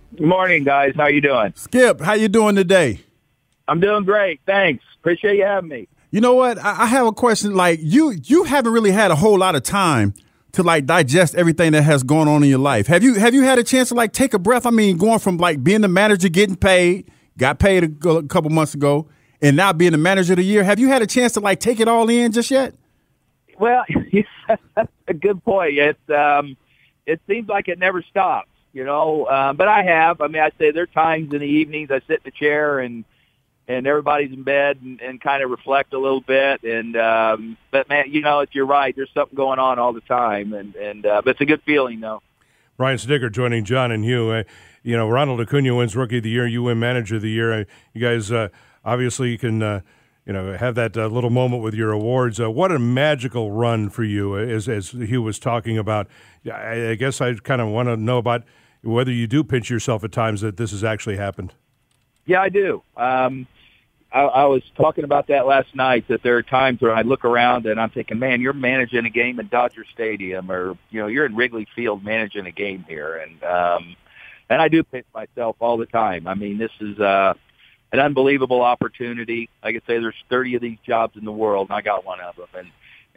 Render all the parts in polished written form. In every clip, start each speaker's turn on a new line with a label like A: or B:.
A: Good morning, guys. How you doing?
B: Skip, how you doing today?
A: I'm doing great. Thanks. Appreciate you having me.
B: You know what? I have a question. Like you haven't really had a whole lot of time to like digest everything that has gone on in your life. Have you had a chance to like take a breath? I mean, going from like being the manager, getting paid, got paid a couple months ago, and now being the manager of the year. Have you had a chance to like take it all in just yet?
A: Well, that's a good point. It seems like it never stops, but I have. I mean, I say there are times in the evenings I sit in the chair and everybody's in bed and kind of reflect a little bit. But man, you're right. There's something going on all the time, but it's a good feeling, though.
C: Brian Snitker joining John and Hugh. Ronald Acuna wins Rookie of the Year. You win Manager of the Year. You guys obviously can, have that little moment with your awards. What a magical run for you, as Hugh was talking about. I guess I kind of want to know about whether you do pinch yourself at times that this has actually happened. Yeah,
A: I do. I was talking about that last night, that there are times where I look around and I'm thinking, man, you're managing a game in Dodger Stadium, or, you're in Wrigley Field managing a game here. And I do pinch myself all the time. I mean, this is an unbelievable opportunity. Like I say, there's 30 of these jobs in the world, and I got one of them.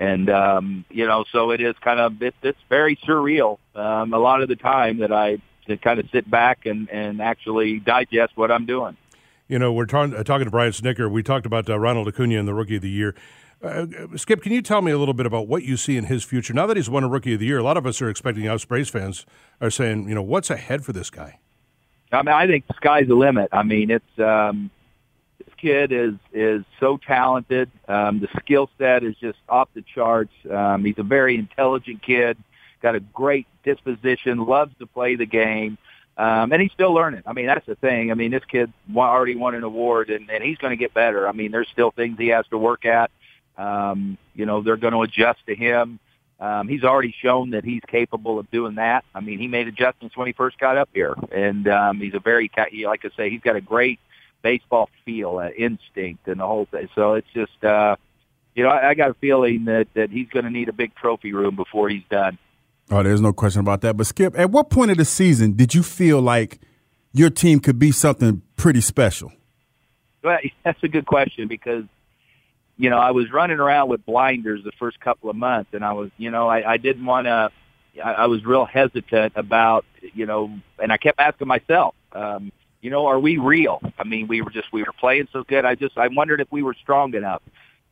A: So it is kind of, it's very surreal a lot of the time that I kind of sit back and actually digest what I'm doing.
C: We're talking to Brian Snitker. We talked about Ronald Acuna and the Rookie of the Year. Skip, can you tell me a little bit about what you see in his future? Now that he's won a Rookie of the Year, a lot of us are expecting, us Braves fans are saying, what's ahead for this guy? I
A: mean, I think the sky's the limit. I mean, it's this kid is so talented. The skill set is just off the charts. He's a very intelligent kid, got a great disposition, loves to play the game. And he's still learning. I mean, that's the thing. I mean, this kid already won an award, and he's going to get better. I mean, there's still things he has to work at. They're going to adjust to him. He's already shown that he's capable of doing that. I mean, he made adjustments when he first got up here. And he's a very, like I say, he's got a great baseball feel, instinct, and the whole thing. So it's just, I got a feeling that he's going to need a big trophy room before he's done.
B: Oh, there's no question about that. But, Skip, at what point of the season did you feel like your team could be something pretty special?
A: Well, that's a good question because, I was running around with blinders the first couple of months, and I was, I didn't want to – I was real hesitant about, and I kept asking myself, are we real? I mean, we were playing so good. I wondered if we were strong enough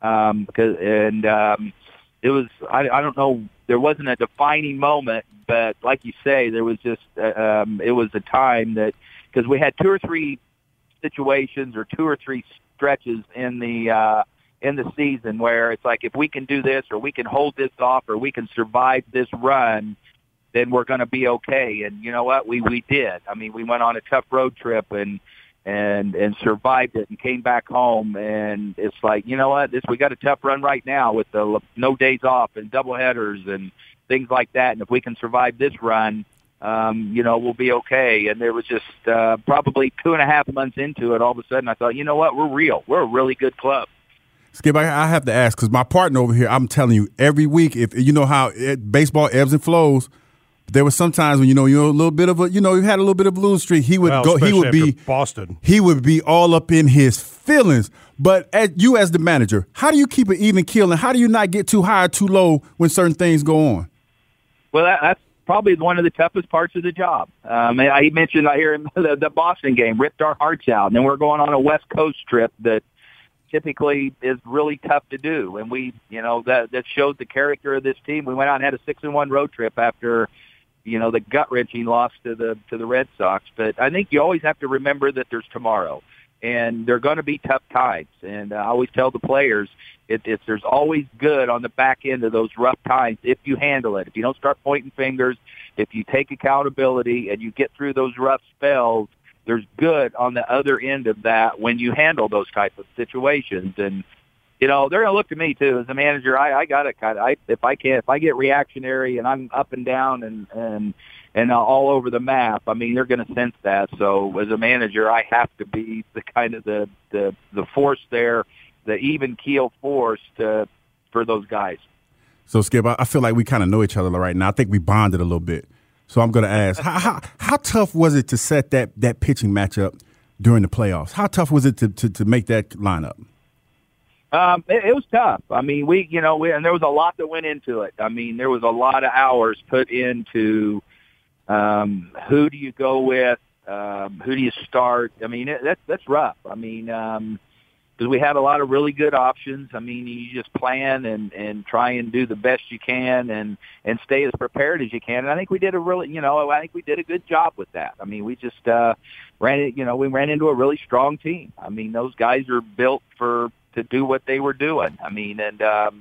A: it was, I don't know, there wasn't a defining moment, but like you say, there was just, it was a time that, because we had two or three situations or two or three stretches in the season where it's like, if we can do this or we can hold this off or we can survive this run, then we're going to be okay. And you know what? We did. I mean, we went on a tough road trip and survived it and came back home. And it's like, you know what, we got a tough run right now with the no days off and doubleheaders and things like that. And if we can survive this run, we'll be okay. And there was just probably 2.5 months into it, all of a sudden I thought, you know what, we're real. We're a really good club.
B: Skip, I have to ask, because my partner over here, I'm telling you, every week, if you know how baseball ebbs and flows, there was sometimes when you're a little bit of you had a little bit of a losing streak. He would be
C: Boston.
B: He would be all up in his feelings. But you as the manager, how do you keep it even keel, and how do you not get too high or too low when certain things go on?
A: Well, that's probably one of the toughest parts of the job. I mentioned here in the Boston game ripped our hearts out, and then we're going on a West Coast trip that typically is really tough to do, and we, that showed the character of this team. We went out and had a 6-1 road trip after, the gut-wrenching loss to the Red Sox. But I think you always have to remember that there's tomorrow, and they're going to be tough times. And I always tell the players, there's always good on the back end of those rough times if you handle it. If you don't start pointing fingers, if you take accountability and you get through those rough spells, there's good on the other end of that when you handle those type of situations. And, they're going to look to me, too. As a manager, I got to if I get reactionary and I'm up and down and all over the map, I mean, they're going to sense that. So as a manager, I have to be the kind of the force there, the even keel force for those guys.
B: So, Skip, I feel like we kind of know each other right now. I think we bonded a little bit. So I'm going to ask, how tough was it to set that pitching matchup during the playoffs? How tough was it to make that lineup?
A: It was tough. I mean, and there was a lot that went into it. I mean, there was a lot of hours put into who do you go with, who do you start. I mean, that's rough. I mean, because we had a lot of really good options. I mean, you just plan and try and do the best you can and stay as prepared as you can. And I think we did a good job with that. I mean, we just ran into a really strong team. I mean, those guys are built to do what they were doing. I mean, and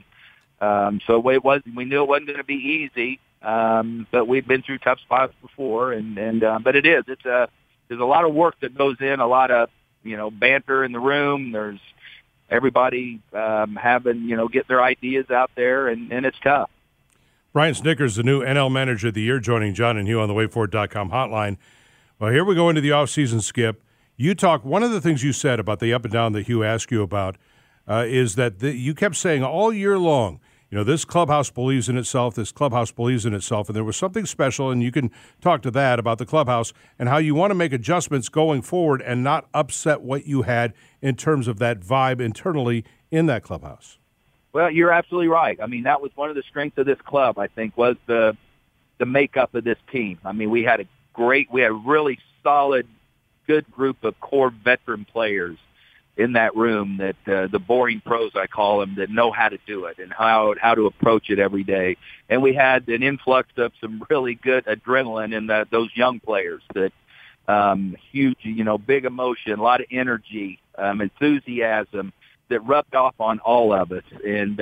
A: so we knew it wasn't going to be easy, but we've been through tough spots before, but there's a lot of work that goes in, a lot of banter in the room. There's everybody get their ideas out there, and it's tough.
C: Brian Snitker's the new NL Manager of the Year, joining John and Hugh on the WadeFord.com hotline. Well, here we go into the offseason, Skip. One of the things you said about the up and down that Hugh asked you about is that you kept saying all year long, this clubhouse believes in itself, this clubhouse believes in itself, and there was something special, and you can talk to that about the clubhouse and how you want to make adjustments going forward and not upset what you had in terms of that vibe internally in that clubhouse.
A: Well, you're absolutely right. I mean, that was one of the strengths of this club, I think, was the makeup of this team. I mean, we had a really solid, good group of core veteran players in that room that the boring pros, I call them, that know how to do it and how to approach it every day. And we had an influx of some really good adrenaline in those young players that huge, big emotion, a lot of energy, enthusiasm that rubbed off on all of us. And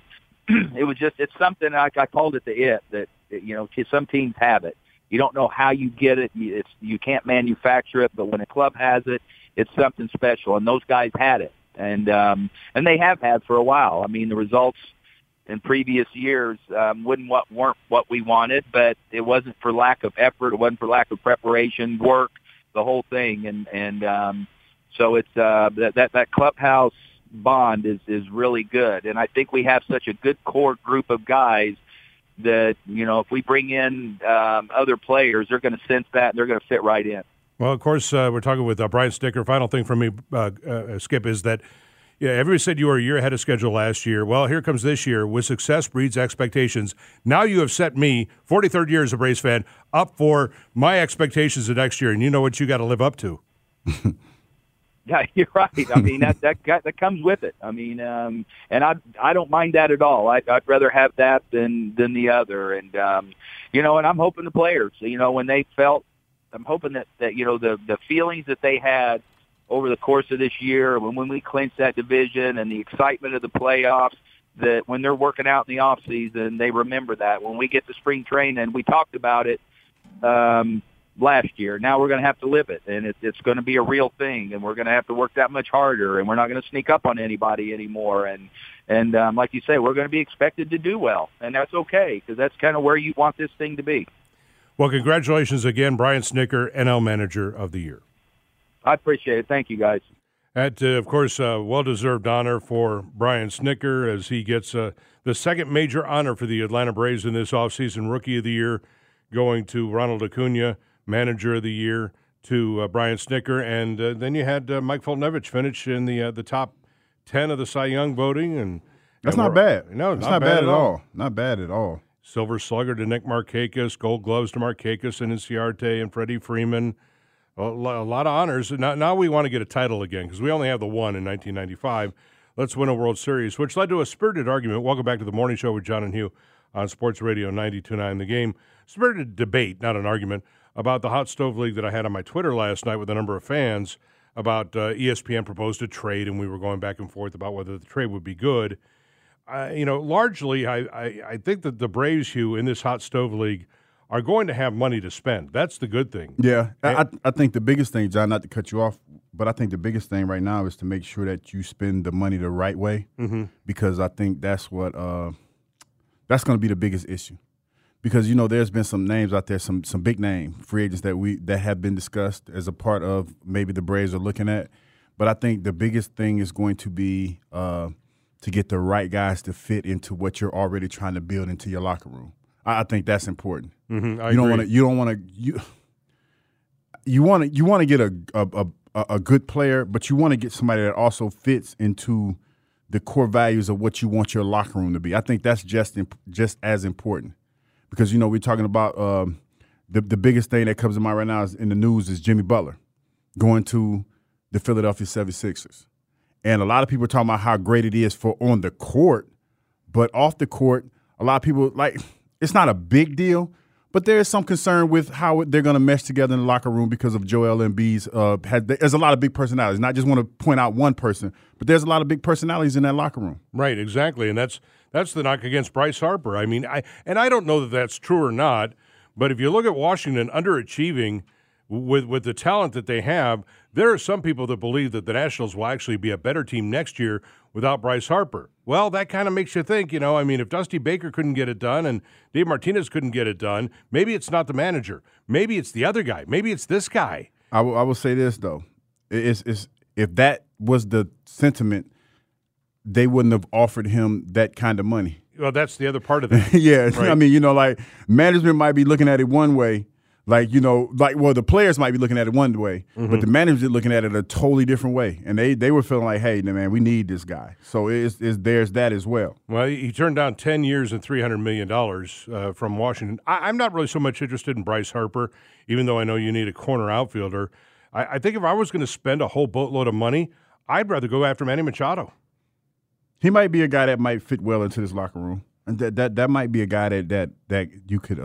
A: it's something I called it that some teams have it. You don't know how you get it. You can't manufacture it, but when a club has it, it's something special, and those guys had it, and they have had for a while. I mean, the results in previous years weren't what we wanted, but it wasn't for lack of effort. It wasn't for lack of preparation, work, the whole thing, and so it's that clubhouse bond is really good, and I think we have such a good core group of guys that if we bring in other players, they're going to sense that and they're going to fit right in.
C: Well, of course, we're talking with Brian Snitker. Final thing from me, Skip, is that everybody said you were a year ahead of schedule last year. Well, here comes this year. With success breeds expectations. Now you have set me, 43rd year as a Braves fan, up for my expectations of next year, and you know what you got to live up to.
A: Yeah, you're right. I mean, that comes with it. I mean, and I don't mind that at all. I'd rather have that than the other. And and I'm hoping the players, when they felt. I'm hoping that the feelings that they had over the course of this year, when we clinched that division and the excitement of the playoffs, that when they're working out in the off season, they remember that. When we get to spring training, we talked about it last year. Now we're going to have to live it, and it's going to be a real thing, and we're going to have to work that much harder, and we're not going to sneak up on anybody anymore. And like you say, we're going to be expected to do well, and that's okay because that's kind of where you want this thing to be.
C: Well, congratulations again, Brian Snitker, NL Manager of the Year.
A: I appreciate it. Thank you, guys.
C: That, of course, well-deserved honor for Brian Snitker as he gets the second major honor for the Atlanta Braves in this offseason. Rookie of the Year going to Ronald Acuna, Manager of the Year to Brian Snitker. And then you had Mike Foltynewicz finish in the top 10 of the Cy Young voting. And
B: that's not bad.
C: No,
B: it's not bad at all. Not bad at all.
C: Silver Slugger to Nick Markakis, Gold Gloves to Markakis and Inciarte and Freddie Freeman. A lot of honors. Now we want to get a title again because we only have the one in 1995. Let's win a World Series, which led to a spirited argument. Welcome back to the Morning Show with John and Hugh on Sports Radio 92.9 The Game. Spirited debate, not an argument, about the Hot Stove League that I had on my Twitter last night with a number of fans about ESPN proposed a trade, and we were going back and forth about whether the trade would be good. Largely, I think that the Braves, Hugh, in this Hot Stove League are going to have money to spend. That's the good thing.
B: Yeah, I think the biggest thing, John, not to cut you off, but I think the biggest thing right now is to make sure that you spend the money the right way, because I think that's what that's going to be the biggest issue. Because, there's been some names out there, some big name free agents that have been discussed as a part of maybe the Braves are looking at. But I think the biggest thing is going to be to get the right guys to fit into what you're already trying to build into your locker room. I think that's important.
C: Mm-hmm,
B: You want to get a good player, but you want to get somebody that also fits into the core values of what you want your locker room to be. I think that's just as important, because we're talking about the biggest thing that comes to mind right now is in the news is Jimmy Butler going to the Philadelphia 76ers. And a lot of people are talking about how great it is for on the court, but off the court, a lot of people, it's not a big deal, but there is some concern with how they're going to mesh together in the locker room because of Joel Embiid's. There's a lot of big personalities. And I just want to point out one person, but there's a lot of big personalities in that locker room.
C: Right, exactly, and that's the knock against Bryce Harper. I mean, I don't know that that's true or not, but if you look at Washington underachieving with the talent that they have, there are some people that believe that the Nationals will actually be a better team next year without Bryce Harper. Well, that kind of makes you think, I mean, if Dusty Baker couldn't get it done and Dave Martinez couldn't get it done, maybe it's not the manager. Maybe it's the other guy. Maybe it's this guy.
B: I will say this, though. It's if that was the sentiment, they wouldn't have offered him that kind of money.
C: Well, that's the other part of it.
B: Yeah.
C: Right?
B: I mean, management might be looking at it one way. The players might be looking at it one way, but the managers are looking at it a totally different way. And they were feeling like, hey, man, we need this guy. So there's that as well.
C: Well, he turned down 10 years and $300 million from Washington. I'm not really so much interested in Bryce Harper, even though I know you need a corner outfielder. I think if I was going to spend a whole boatload of money, I'd rather go after Manny Machado.
B: He might be a guy that might fit well into this locker room. And that might be a guy that you could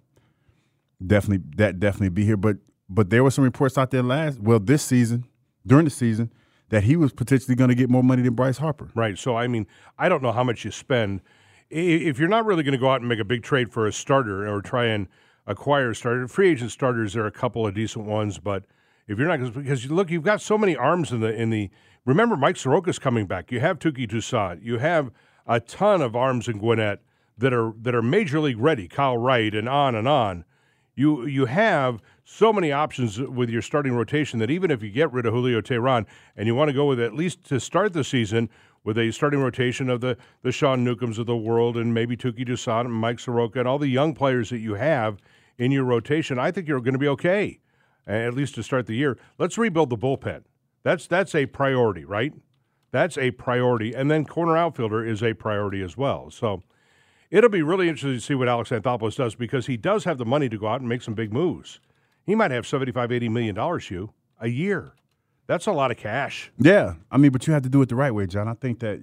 B: definitely be here, but there were some reports out there this season, during the season, that he was potentially going to get more money than Bryce Harper.
C: Right. So I mean, I don't know how much you spend if you're not really going to go out and make a big trade for a starter or try and acquire a starter. Free agent starters, there are a couple of decent ones, but if you're not, because look, you've got so many arms in the. Remember, Mike Soroka's coming back. You have Touki Toussaint. You have a ton of arms in Gwinnett that are major league ready. Kyle Wright and on and on. You have so many options with your starting rotation that even if you get rid of Julio Teheran and you want to go with at least to start the season with a starting rotation of the Sean Newcombs of the world and maybe Touki Toussaint and Mike Soroka and all the young players that you have in your rotation, I think you're going to be okay, at least to start the year. Let's rebuild the bullpen. That's a priority, right? That's a priority. And then corner outfielder is a priority as well. So it'll be really interesting to see what Alex Anthopoulos does because he does have the money to go out and make some big moves. He might have $75-80 million, a year. That's a lot of cash.
B: Yeah. I mean, but you have to do it the right way, John. I think that,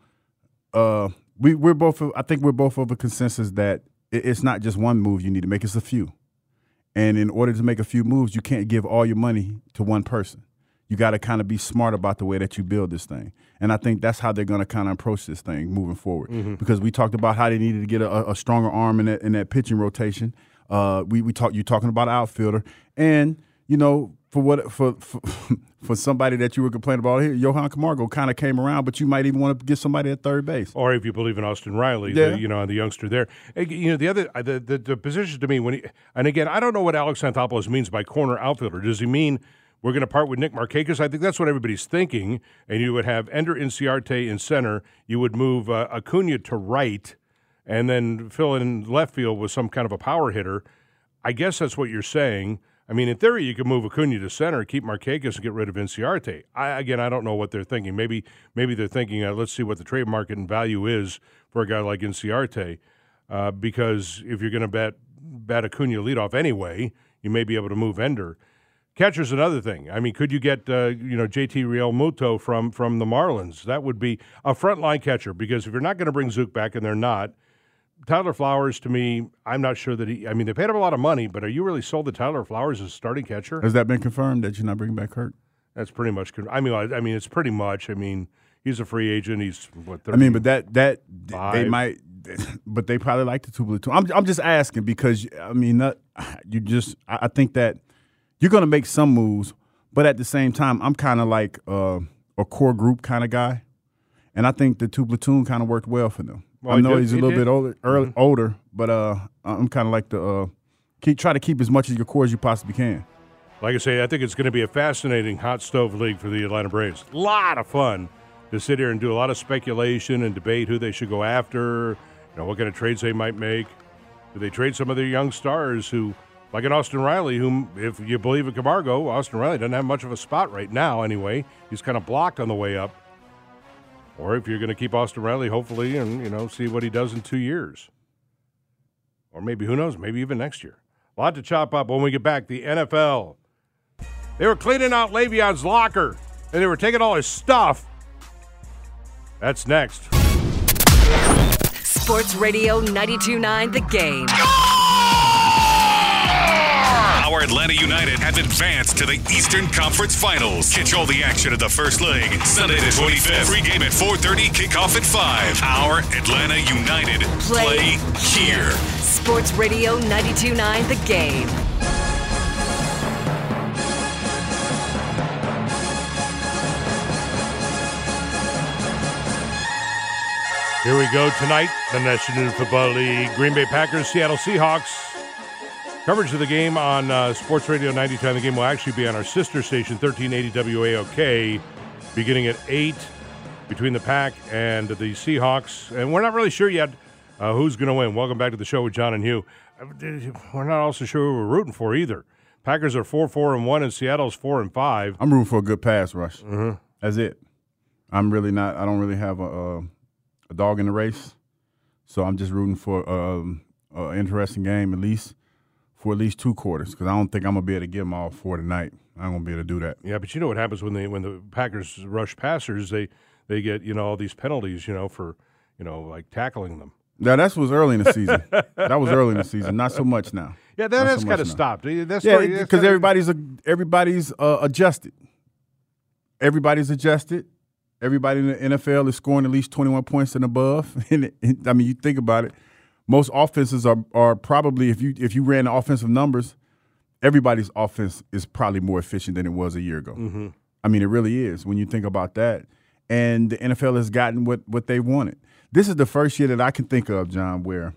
B: we're both of a consensus that it's not just one move you need to make, it's a few. And in order to make a few moves, you can't give all your money to one person. You got to kind of be smart about the way that you build this thing. And I think that's how they're going to kind of approach this thing moving forward. Mm-hmm. Because we talked about how they needed to get a stronger arm in that pitching rotation. You're talking about outfielder. And, for somebody that you were complaining about here, Johan Camargo kind of came around, but you might even want to get somebody at third base.
C: Or if you believe in Austin Riley,
B: yeah.
C: the youngster there. The position to me, and again, I don't know what Alex Anthopoulos means by corner outfielder. Does he mean we're going to part with Nick Markakis? I think that's what everybody's thinking. And you would have Ender Inciarte in center. You would move Acuna to right and then fill in left field with some kind of a power hitter. I guess that's what you're saying. I mean, in theory, you could move Acuna to center, keep Markakis, and get rid of Inciarte. I don't know what they're thinking. Maybe they're thinking, let's see what the trade market and value is for a guy like Inciarte, because if you're going to bat Acuna leadoff anyway, you may be able to move Ender. Catcher's another thing. I mean, could you get JT Realmuto from the Marlins? That would be a frontline catcher, because if you're not going to bring Zook back, and they're not, Tyler Flowers, to me, I'm not sure that they paid him a lot of money, but are you really sold that Tyler Flowers is a starting catcher?
B: Has that been confirmed that you're not bringing back Kirk?
C: That's pretty much. It's pretty much. I mean, he's a free agent. He's what? 30,
B: I mean, but that they might, but they probably like the two. I'm just asking because I think that you're going to make some moves, but at the same time, I'm kind of like a core group kind of guy, and I think the two platoon kind of worked well for them. Well, I know he's a little bit older, but I'm kind of like try to keep as much of your core as you possibly can.
C: Like I say, I think it's going to be a fascinating hot stove league for the Atlanta Braves. A lot of fun to sit here and do a lot of speculation and debate who they should go after, what kind of trades they might make. Do they trade some of their young stars who, like an Austin Riley, whom, if you believe in Camargo, Austin Riley doesn't have much of a spot right now anyway. He's kind of blocked on the way up. Or if you're going to keep Austin Riley, hopefully, and, see what he does in 2 years. Or maybe, who knows, maybe even next year. A lot to chop up when we get back. The NFL. They were cleaning out Le'Veon's locker, and they were taking all his stuff. That's next.
D: Sports Radio 92.9 The Game.
E: Our Atlanta United have advanced to the Eastern Conference Finals. Catch all the action of the first leg. Sunday the 25th. Pre-game at 4:30, kickoff at 5. Our Atlanta United play here.
D: Sports Radio 92.9 The Game.
C: Here we go tonight, the National Football League. Green Bay Packers, Seattle Seahawks. Coverage of the game on Sports Radio 92. The game will actually be on our sister station, 1380 WAOK, beginning at 8 between the Pack and the Seahawks. And we're not really sure yet who's going to win. Welcome back to the show with John and Hugh. We're not also sure who we're rooting for either. Packers are 4-4-1, and Seattle's 4-5.
B: I'm rooting for a good pass rush. Mm-hmm. That's it. I'm really not. I don't really have a dog in the race, so I'm just rooting for an interesting game for at least 2 quarters, because I don't think I'm gonna be able to get them all 4 tonight. I'm gonna be able to do that.
C: Yeah, but you know what happens when the Packers rush passers? They get all these penalties for like tackling them.
B: Yeah, that was early in the season. That was early in the season. Not so much now.
C: Yeah, that's kind of stopped. Because
B: everybody's adjusted. Everybody's adjusted. Everybody in the NFL is scoring at least 21 points and above. And I mean, you think about it. Most offenses are probably, if you ran the offensive numbers, everybody's offense is probably more efficient than it was a year ago. Mm-hmm. I mean, it really is when you think about that. And the NFL has gotten what they wanted. This is the first year that I can think of, John, where,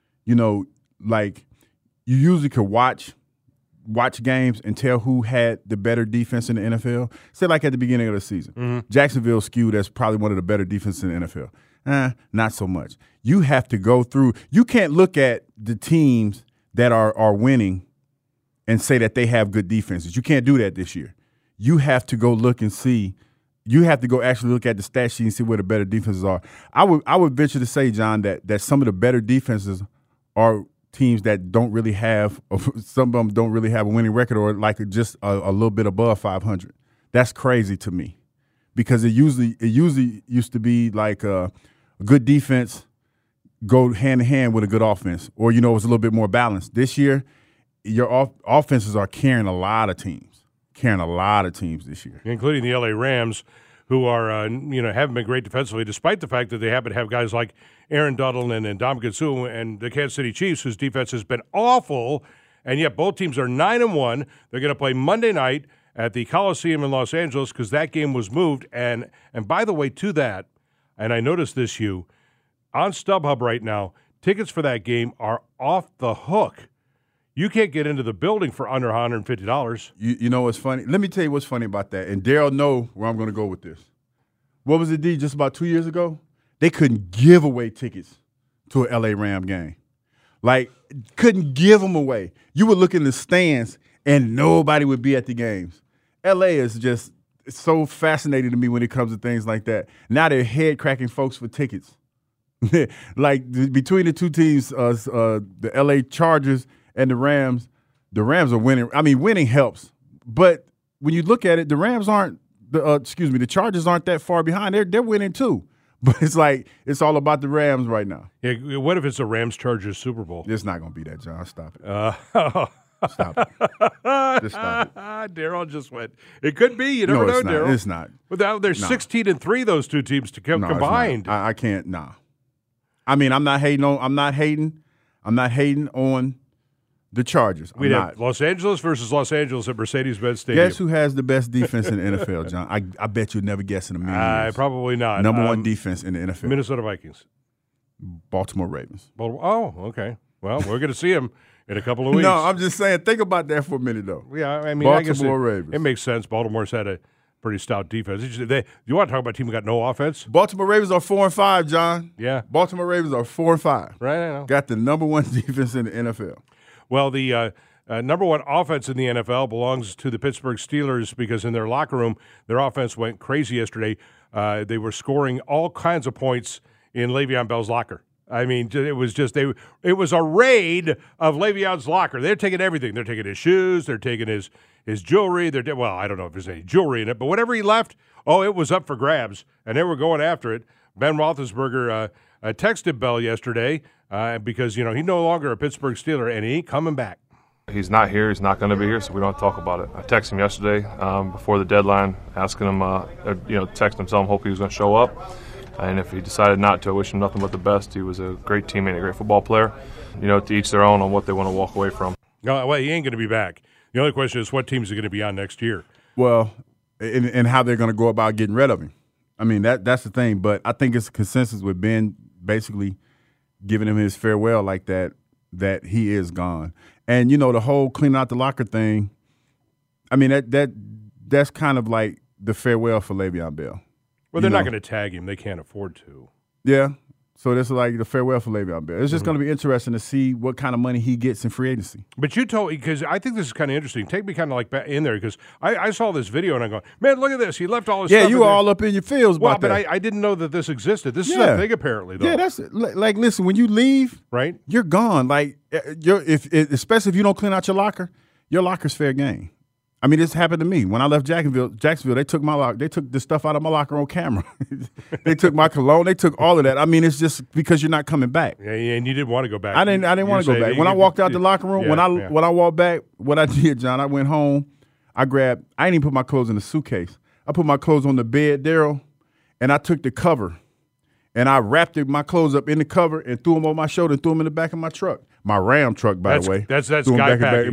B: like you usually could watch games and tell who had the better defense in the NFL. Say like at the beginning of the season. Mm-hmm. Jacksonville skewed as probably one of the better defenses in the NFL. Not so much. You have to go through. You can't look at the teams that are winning and say that they have good defenses. You can't do that this year. You have to go look and see. You have to go actually look at the stat sheet and see where the better defenses are. I would venture to say, John, that some of the better defenses are teams that don't really have – some of them don't really have a winning record or like just a little bit above 500. That's crazy to me because it usually used to be like a good defense go hand-in-hand with a good offense or, it's a little bit more balanced. This year, your offenses are carrying a lot of teams this year.
C: Including the L.A. Rams, who are, haven't been great defensively, despite the fact that they happen to have guys like Aaron Donald and Ndamukong Suh and the Kansas City Chiefs, whose defense has been awful, and yet both teams are 9-1. They're going to play Monday night at the Coliseum in Los Angeles because that game was moved. And by the way, to that, and I noticed this, Hugh, on StubHub right now, tickets for that game are off the hook. You can't get into the building for under $150.
B: You know what's funny? Let me tell you what's funny about that. And Daryl know where I'm going to go with this. What was it, D, just about 2 years ago? They couldn't give away tickets to an L.A. Ram game. Like, couldn't give them away. You would look in the stands, and nobody would be at the games. L.A. is just so fascinating to me when it comes to things like that. Now they're head-cracking folks for tickets. Like, between the two teams, the L.A. Chargers and the Rams are winning. I mean, winning helps. But when you look at it, the Rams aren't the Chargers aren't that far behind. They're winning too. But it's like it's all about the Rams right now.
C: Yeah, what if it's a Rams-Chargers Super Bowl?
B: It's not going to be that, John. Stop it. Stop it. Just stop it.
C: Darryl just went. It could be. You never know, Darryl.
B: It's not.
C: Without they're 16-3, those two teams combined.
B: I can't. Nah. I mean, I'm not hating on the Chargers.
C: We'd have Los Angeles versus Los Angeles at Mercedes-Benz Stadium.
B: Guess who has the best defense in the NFL, John? I bet you'd never guess in a million years.
C: Probably not.
B: Number one defense in the NFL.
C: Minnesota Vikings.
B: Baltimore Ravens.
C: Oh, okay. Well, we're going to see them in a couple of weeks.
B: No, I'm just saying, think about that for a minute, though.
C: Yeah, I mean,
B: Baltimore Ravens.
C: It makes sense. Baltimore's had pretty stout defense. You want to talk about a team that got no offense?
B: Baltimore Ravens are 4-5, John.
C: Yeah.
B: Baltimore Ravens are 4-5.
C: Right, I know.
B: Got the number one defense in the NFL.
C: Well, the number one offense in the NFL belongs to the Pittsburgh Steelers because in their locker room, their offense went crazy yesterday. They were scoring all kinds of points in Le'Veon Bell's locker. I mean, it was a raid of Le'Veon's locker. They're taking everything. They're taking his shoes. They're taking his jewelry. Well, I don't know if there's any jewelry in it, but whatever he left, it was up for grabs, and they were going after it. Ben Roethlisberger texted Bell yesterday because, he's no longer a Pittsburgh Steeler, and he ain't coming back.
F: He's not here. He's not going to be here, so we don't talk about it. I texted him yesterday before the deadline, asking him, texting him, telling him hope he was going to show up. And if he decided not to, I wish him nothing but the best. He was a great teammate, a great football player. To each their own on what they want to walk away from.
C: No, well, he ain't going to be back. The only question is what teams are going to be on next year.
B: Well, and how they're going to go about getting rid of him. I mean, that's the thing. But I think it's a consensus with Ben basically giving him his farewell like that he is gone. And, the whole cleaning out the locker thing, I mean, that's kind of like the farewell for Le'Veon Bell.
C: Well, they're not going to tag him. They can't afford to.
B: Yeah. So this is like the farewell for Le'Veon Bell. It's just going to be interesting to see what kind of money he gets in free agency.
C: But you told – because I think this is kind of interesting. Take me kind of like back in there because I saw this video and I'm going, man, look at this. He left all his stuff.
B: Yeah, you were all up in your feels about that.
C: But I didn't know that this existed. This is a thing apparently, though.
B: Yeah, that's – like, listen, when you leave,
C: right,
B: you're gone. Like, especially if you don't clean out your locker's fair game. I mean, this happened to me. When I left Jacksonville, they took my lock. They took the stuff out of my locker on camera. They took my cologne. They took all of that. I mean, it's just because you're not coming back.
C: Yeah, and you didn't want to go back.
B: I didn't want to go back. When I walked out the locker room, when I walked back, what I did, John, I went home. I didn't even put my clothes in the suitcase. I put my clothes on the bed, Daryl, and I took the cover, and I wrapped my clothes up in the cover and threw them on my shoulder and threw them in the back of my truck. My Ram truck, by the way.
C: That's guy packing.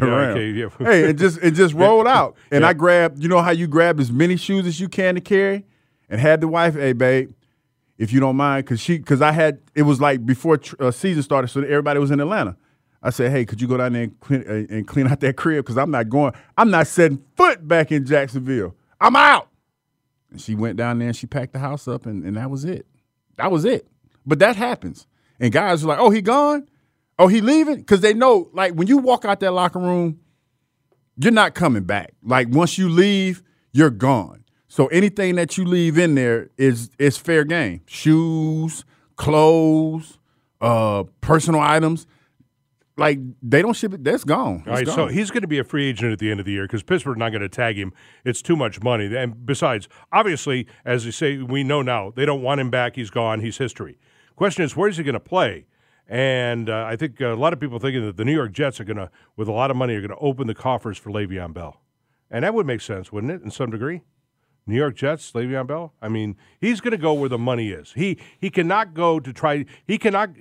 B: Hey, it just rolled out. And I grabbed, how you grab as many shoes as you can to carry, and had the wife, hey, babe, if you don't mind, because it was like before season started, so everybody was in Atlanta. I said, hey, could you go down there and clean out that crib? Because I'm not setting foot back in Jacksonville. I'm out. And she went down there and she packed the house up, and that was it. That was it. But that happens. And guys are like, oh, he gone? Oh, he leaving? Because they know, like, when you walk out that locker room, you're not coming back. Like, once you leave, you're gone. So anything that you leave in there is fair game. Shoes, clothes, personal items. Like, they don't ship it. That's gone.
C: All right, so he's going to be a free agent at the end of the year because Pittsburgh's not going to tag him. It's too much money. And besides, obviously, as you say, we know now, they don't want him back. He's gone. He's history. Question is, where's he going to play? And I think a lot of people thinking that the New York Jets are going to, with a lot of money, are going to open the coffers for Le'Veon Bell. And that would make sense, wouldn't it, in some degree? New York Jets, Le'Veon Bell? I mean, he's going to go where the money is. He cannot go to try – he cannot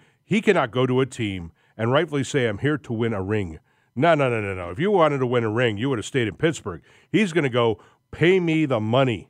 C: go to a team and rightfully say, I'm here to win a ring. No. If you wanted to win a ring, you would have stayed in Pittsburgh. He's going to go, pay me the money.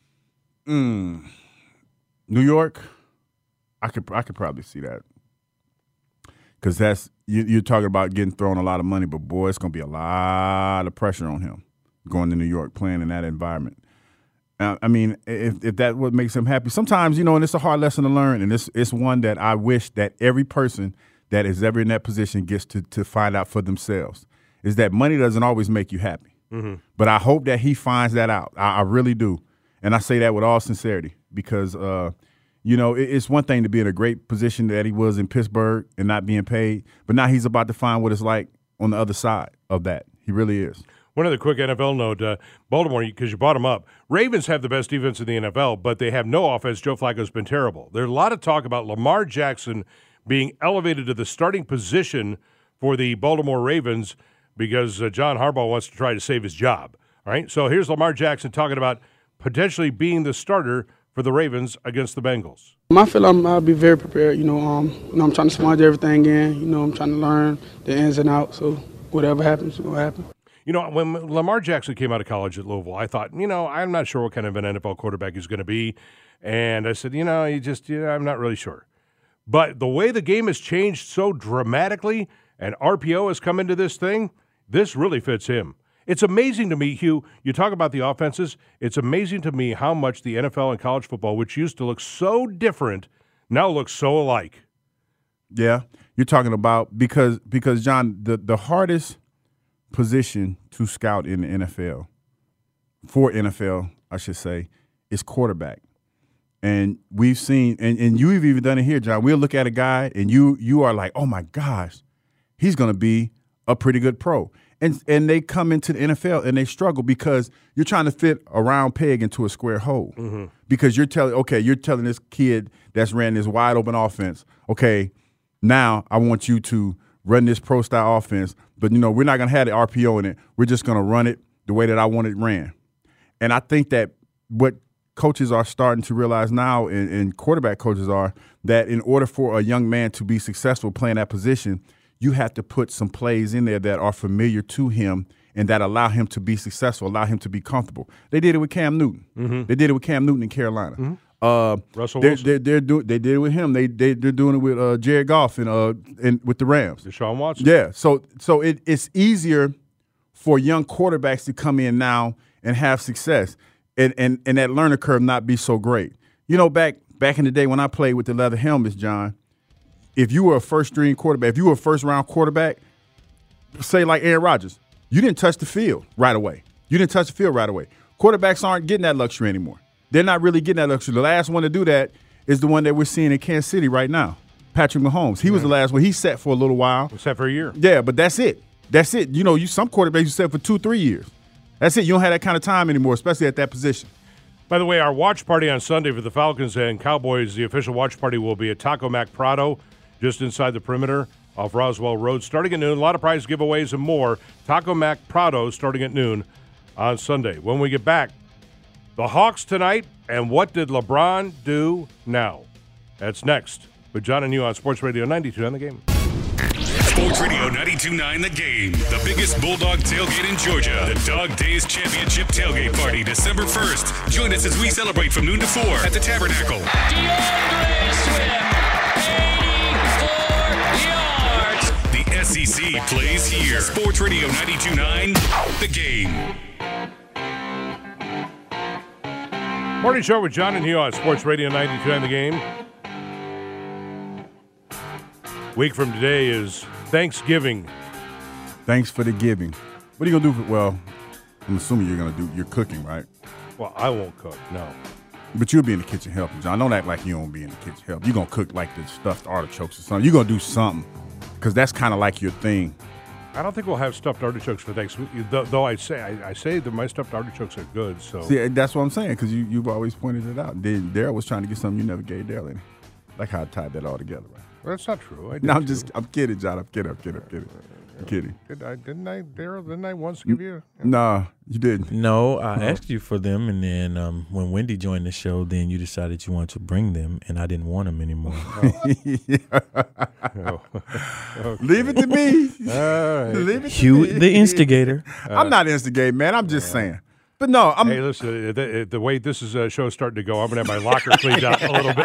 B: New York, I could probably see that. Because that's you're talking about getting thrown a lot of money, but boy, it's going to be a lot of pressure on him going to New York, playing in that environment. I mean, if that what makes him happy, sometimes and it's a hard lesson to learn, and it's one that I wish that every person that is ever in that position gets to find out for themselves. Is that money doesn't always make you happy, but I hope that he finds that out. I really do, and I say that with all sincerity because. It's one thing to be in a great position that he was in Pittsburgh and not being paid, but now he's about to find what it's like on the other side of that. He really is.
C: One other quick NFL note, Baltimore, because you brought them up, Ravens have the best defense in the NFL, but they have no offense. Joe Flacco's been terrible. There's a lot of talk about Lamar Jackson being elevated to the starting position for the Baltimore Ravens because John Harbaugh wants to try to save his job. All right, so here's Lamar Jackson talking about potentially being the starter for the Ravens against the Bengals.
G: I feel I'll be very prepared. I'm trying to sponge everything in. I'm trying to learn the ins and outs. So whatever happens, will happen.
C: When Lamar Jackson came out of college at Louisville, I thought, I'm not sure what kind of an NFL quarterback he's going to be. And I said, I'm not really sure. But the way the game has changed so dramatically and RPO has come into this thing, this really fits him. It's amazing to me, Hugh, you talk about the offenses. It's amazing to me how much the NFL and college football, which used to look so different, now looks so alike.
B: Yeah, you're talking about because John, the hardest position to scout in the NFL, for NFL, I should say, is quarterback. And we've seen, and you've even done it here, John. We'll look at a guy, and you are like, oh my gosh, he's going to be a pretty good pro. And they come into the NFL and they struggle because you're trying to fit a round peg into a square hole. Mm-hmm. Because you're telling this kid that's ran this wide open offense, okay, now I want you to run this pro style offense, but we're not going to have the RPO in it. We're just going to run it the way that I want it ran. And I think that what coaches are starting to realize now, and quarterback coaches are, that in order for a young man to be successful playing that position, you have to put some plays in there that are familiar to him and that allow him to be successful, allow him to be comfortable. They did it with Cam Newton. Mm-hmm. They did it with Cam Newton in Carolina. Mm-hmm. Russell Wilson. They did it with him. They're doing it with Jared Goff and with the Rams.
C: Deshaun Watson.
B: Yeah. So it's easier for young quarterbacks to come in now and have success and that learning curve not be so great. Back in the day when I played with the leather helmets, John, if you were a first-string quarterback, if you were a first-round quarterback, say like Aaron Rodgers, you didn't touch the field right away. Quarterbacks aren't getting that luxury anymore. They're not really getting that luxury. The last one to do that is the one that we're seeing in Kansas City right now, Patrick Mahomes. He was the last one. He sat for a little while.
C: Sat for a year.
B: Yeah, but that's it. That's it. Some quarterbacks you sat for 2-3 years. That's it. You don't have that kind of time anymore, especially at that position.
C: By the way, our watch party on Sunday for the Falcons and Cowboys, the official watch party will be at Taco Mac Prado, just inside the perimeter off Roswell Road, starting at noon. A lot of prize giveaways and more. Taco Mac Prado starting at noon on Sunday. When we get back, the Hawks tonight, and what did LeBron do now? That's next with John and you on Sports Radio 92.9 The Game.
E: Sports Radio 92.9 The Game. The biggest Bulldog tailgate in Georgia. The Dog Days Championship Tailgate Party, December 1st. Join us as we celebrate from noon to 4 at the Tabernacle.
H: DeAndre Swift.
E: The SEC plays here. Sports Radio 92.9 The Game.
C: Morning show with John and Hugh on Sports Radio 92.9 The Game. Week from today is Thanksgiving.
B: Thanks for the giving. What are you going to do? I'm assuming you're cooking, right?
C: Well, I won't cook, no.
B: But you'll be in the kitchen helping, John. Don't act like you don't be in the kitchen helping. You're going to cook like the stuffed artichokes or something. You're going to do something because that's kind of like your thing.
C: I don't think we'll have stuffed artichokes for Thanksgiving, though I say that my stuffed artichokes are good. So
B: see, that's what I'm saying because you've always pointed it out. Then Daryl was trying to get something you never gave Daryl any. Like how I tied that all together, right?
C: Well, that's not true.
B: I'm kidding, John. I'm kidding.
C: Didn't I once give you?
B: Nah, you didn't.
I: No, I asked you for them, and then when Wendy joined the show, then you decided you wanted to bring them, and I didn't want them anymore.
B: Leave it to me.
I: Leave it Hugh, to me. The instigator.
B: I'm not instigating, man. I'm just saying. But no,
C: Hey, listen, the way this is show starting to go, I'm going to have my locker cleaned out a little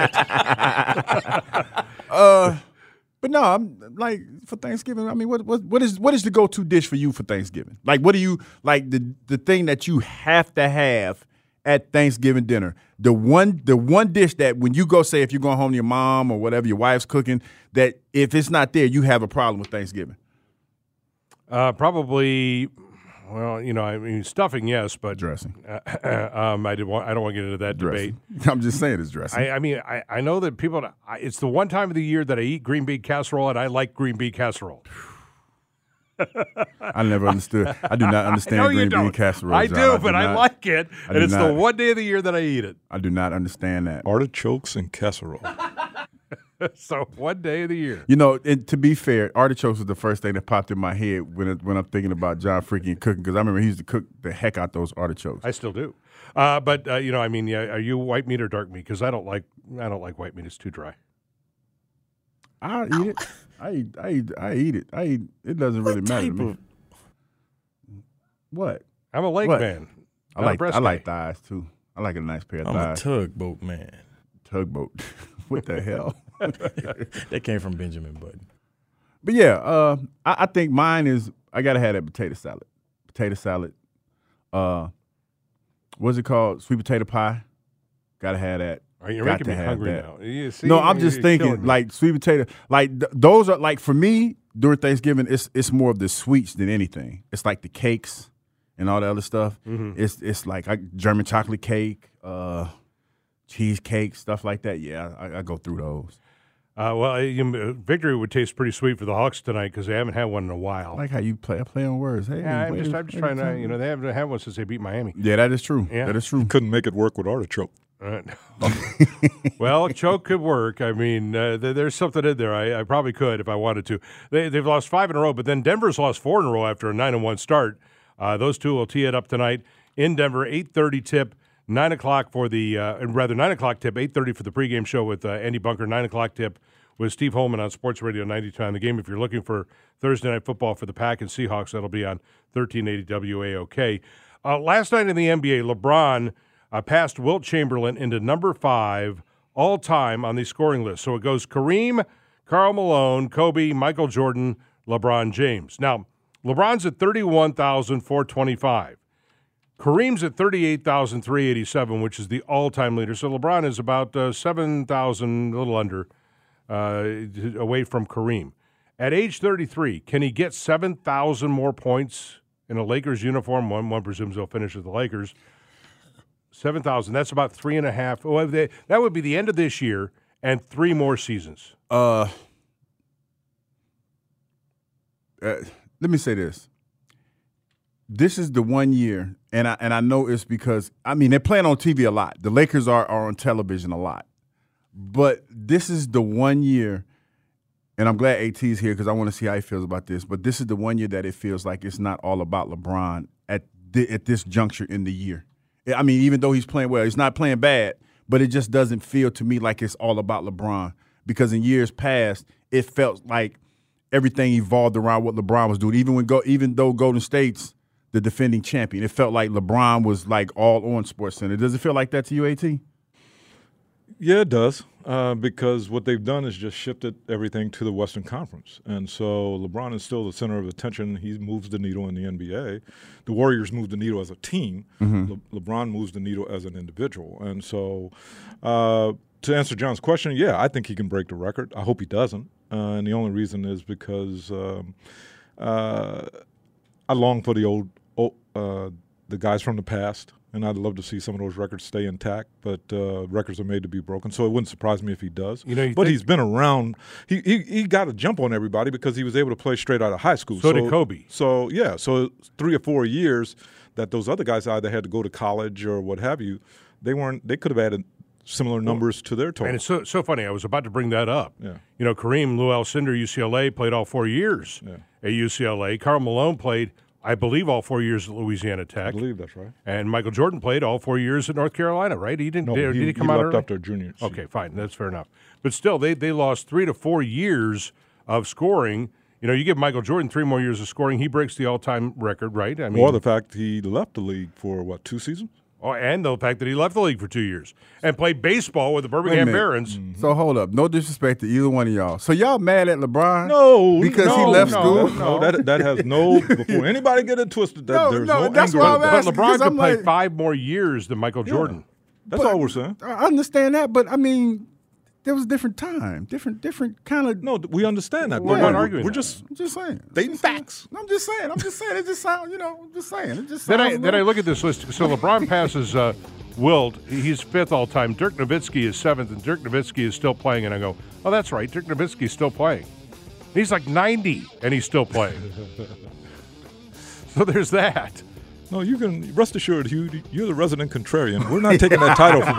C: bit.
B: But no, I'm like for Thanksgiving. I mean, what is the go-to dish for you for Thanksgiving? Like, what do you like the thing that you have to have at Thanksgiving dinner? The one dish that when you go, say if you're going home to your mom or whatever, your wife's cooking, that if it's not there, you have a problem with Thanksgiving.
C: Probably. Well, I mean, stuffing, yes, but
B: dressing.
C: I don't want to get into that
B: dressing.
C: debate.
B: I'm just saying it's dressing.
C: I mean, I know that people. It's the one time of the year that I eat green bean casserole, and I like green bean casserole.
B: I never understood. I do not understand green bean casserole.
C: I do, but I like it, and it's the one day of the year that I eat it.
B: I do not understand that.
J: Artichokes and casserole.
C: So one day of the year.
B: To be fair, artichokes was the first thing that popped in my head when I'm thinking about John freaking cooking, because I remember he used to cook the heck out those artichokes.
C: I still do. But I mean, are you white meat or dark meat? Because I don't like white meat. It's too dry.
B: I eat it. I eat it. It doesn't really matter to me. What?
C: I'm a leg man.
B: I like thighs too. I like a nice pair of thighs.
I: I'm a tugboat man.
B: Tugboat. What the hell?
I: That came from Benjamin Button.
B: But yeah, I think mine is I gotta have that potato salad. potato salad. What's it called? Sweet potato pie. Gotta have that.
C: All right, you're
B: Got
C: making
B: to
C: me
B: have
C: hungry
B: that.
C: now. You see,
B: No, I'm
C: you're
B: just
C: killing
B: thinking
C: me.
B: like sweet potato. Like those are like for me during Thanksgiving. It's more of the sweets than anything. It's like the cakes and all the other stuff.
C: Mm-hmm.
B: It's like German chocolate cake, cheesecake, stuff like that. Yeah, I go through those.
C: Victory would taste pretty sweet for the Hawks tonight because they haven't had one in a while.
B: I like how you play. I play on words. Hey,
C: Yeah, I'm just trying to. They haven't had one since they beat Miami.
B: Yeah, that is true.
C: Yeah.
B: That is true.
J: Couldn't make it work with artichoke.
C: Well, choke could work. I mean, there's something in there. I probably could if I wanted to. They've lost 5 in a row, but then Denver's lost 4 in a row after a 9-1 start. Those two will tee it up tonight in Denver. 8:30 tip, 9 o'clock for the 9 o'clock tip, 8:30 for the pregame show with Andy Bunker. 9 o'clock tip with Steve Holman on Sports Radio 92.9 The Game. If you're looking for Thursday Night Football for the Pack and Seahawks, that'll be on 1380 WAOK. Last night in the NBA, LeBron passed Wilt Chamberlain into number 5 all-time on the scoring list. So it goes Kareem, Karl Malone, Kobe, Michael Jordan, LeBron James. Now, LeBron's at 31,425. Kareem's at 38,387, which is the all-time leader. So LeBron is about 7,000, a little under, away from Kareem. At age 33, can he get 7,000 more points in a Lakers uniform? One presumes he'll finish with the Lakers. 7,000. That's about 3.5. Well, that would be the end of this year and 3 more seasons.
B: Let me say this. This is the one year, and I know it's because they're playing on TV a lot. The Lakers are on television a lot, but this is the one year, and I'm glad AT's here because I want to see how he feels about this. But this is the one year that it feels like it's not all about LeBron at this juncture in the year. I mean, even though he's playing well, he's not playing bad, but it just doesn't feel to me like it's all about LeBron because in years past, it felt like everything evolved around what LeBron was doing. Even though Golden State's the defending champion, it felt like LeBron was like all on SportsCenter. Does it feel like that to you, AT?
J: Yeah, it does, because what they've done is just shifted everything to the Western Conference. And so LeBron is still the center of attention. He moves the needle in the NBA. The Warriors move the needle as a team. Mm-hmm. LeBron moves the needle as an individual. And so to answer John's question, yeah, I think he can break the record. I hope he doesn't. And the only reason is because I long for the the guys from the past. And I'd love to see some of those records stay intact, but records are made to be broken. So it wouldn't surprise me if he does. But he's been around. He got a jump on everybody because he was able to play straight out of high school.
C: So did Kobe.
J: So, yeah. So 3 or 4 years that those other guys either had to go to college or what have you, they could have added similar numbers to their total.
C: And it's so funny. I was about to bring that up.
J: Yeah.
C: Kareem, Lou Alcindor, UCLA, played all 4 years at UCLA. Karl Malone played, I believe, all 4 years at Louisiana Tech.
J: I believe that's right.
C: And Michael Jordan played all 4 years at North Carolina, right? He didn't.
J: No,
C: did he come
J: he
C: out
J: left
C: early?
J: after junior.
C: Okay, fine. That's fair enough. But still, they lost 3 to 4 years of scoring. You give Michael Jordan 3 more years of scoring, he breaks the all-time record, right?
J: Or the fact he left the league for, 2 seasons?
C: Oh, and the fact that he left the league for 2 years and played baseball with the Birmingham Barons.
B: Mm-hmm. So hold up. No disrespect to either one of y'all. So y'all mad at LeBron?
J: No.
B: Because he left school?
J: No, that has no – before anybody get it twisted, there's no
B: that's
J: anger
B: why
J: with
B: I'm
J: that.
C: But
B: asking,
C: LeBron could play
B: like,
C: 5 more years than Michael Jordan.
J: That's all we're saying.
B: I understand that, but there was a different time, different kind of.
J: No, we understand that.
C: We're not arguing
J: We're
C: that.
J: just
B: I'm just saying.
J: stating facts.
B: I'm just saying. It just sounds. I'm just saying. It just
C: Then
B: sounds.
C: I look at this list. So LeBron passes Wilt. He's 5th all time. Dirk Nowitzki is 7th, and Dirk Nowitzki is still playing. And I go, oh, that's right. Dirk Nowitzki is still playing. He's like 90, and he's still playing. So there's that.
J: No, you can rest assured, Hugh, you're the resident contrarian. We're not taking that title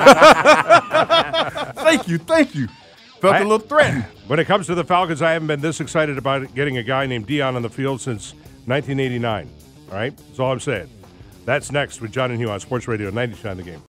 J: from you.
B: Thank you. Felt a little threatened.
C: When it comes to the Falcons, I haven't been this excited about getting a guy named Dion on the field since 1989. All right? That's all I'm saying. That's next with John and Hugh on Sports Radio 92.9 The Game.